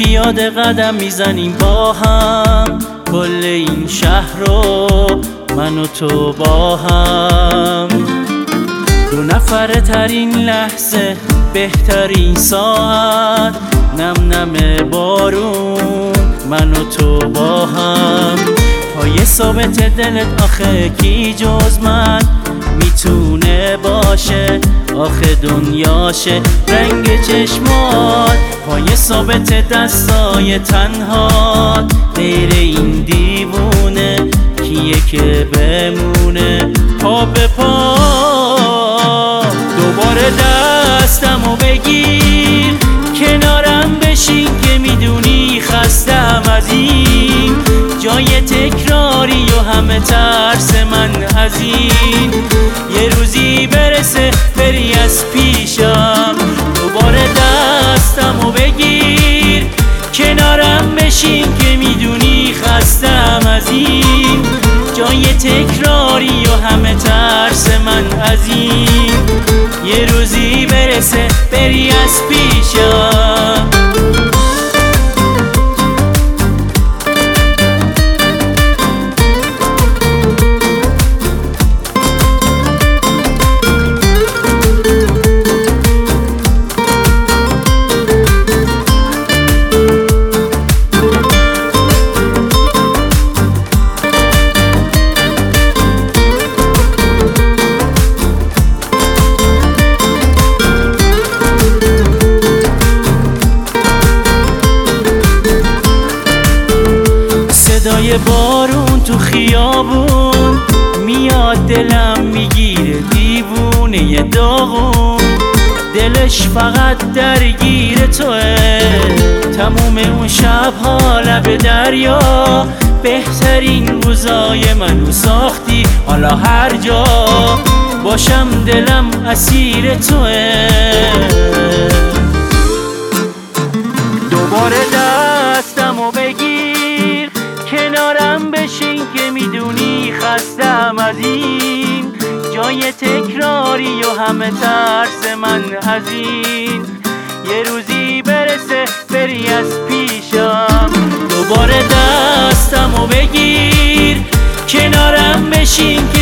پیاده قدم میزنیم با هم، کل این شهر رو من و تو با هم. دو نفره ترین لحظه، بهترین ساعت، نم نم بارون، من و تو با هم. پای ثابت دلت آخه کی جز من میتونه باشه، آخه دنیاشه رنگ چشمات، پای ثابت دستای تنهات، غیر این دیوونه کیه که بمونه پا به پا. دوباره دستمو بگیر، کنارم بشین که میدونی خستم از این جای تکراری و همه ترس من از این. یه روزی برسه بری از پیشم، دوباره دستمو بگیر، کنارم بشین که میدونی خستم از این جای تکراری و همه ترس من از این. یه روزی برسه بری از پیشم. صدای بارون تو خیابون میاد، دلم میگیره دیوونه داغون، دلش فقط درگیر توه. تموم اون شبها لب دریا، بهترین روزای منو ساختی، حالا هر جا باشم دلم اسیر توه. دوباره دستمو بگیر، کنارم بشین که میدونی خستم از این جای تکراری و همه ترس من از این. یه روزی برسه بری از پیشم، دوباره دستمو بگیر، کنارم بشین